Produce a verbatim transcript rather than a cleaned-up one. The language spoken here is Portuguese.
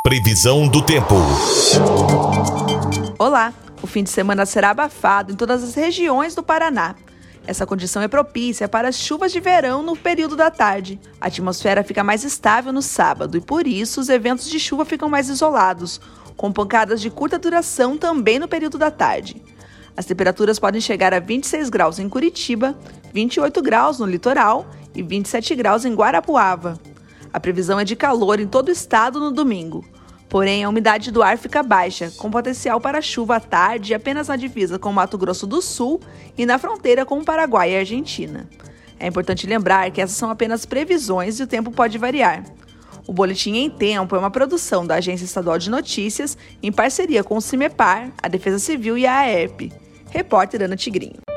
Previsão do tempo. Olá! O fim de semana será abafado em todas as regiões do Paraná. Essa condição é propícia para as chuvas de verão no período da tarde. A atmosfera fica mais estável no sábado e, por isso, os eventos de chuva ficam mais isolados, com pancadas de curta duração também no período da tarde. As temperaturas podem chegar a vinte e seis graus em Curitiba, vinte e oito graus no litoral e vinte e sete graus em Guarapuava. A previsão é de calor em todo o estado no domingo. Porém, a umidade do ar fica baixa, com potencial para chuva à tarde apenas na divisa com Mato Grosso do Sul e na fronteira com o Paraguai e a Argentina. É importante lembrar que essas são apenas previsões e o tempo pode variar. O Boletim em Tempo é uma produção da Agência Estadual de Notícias em parceria com o CIMEPAR, a Defesa Civil e a AERP. Repórter Ana Tigrinho.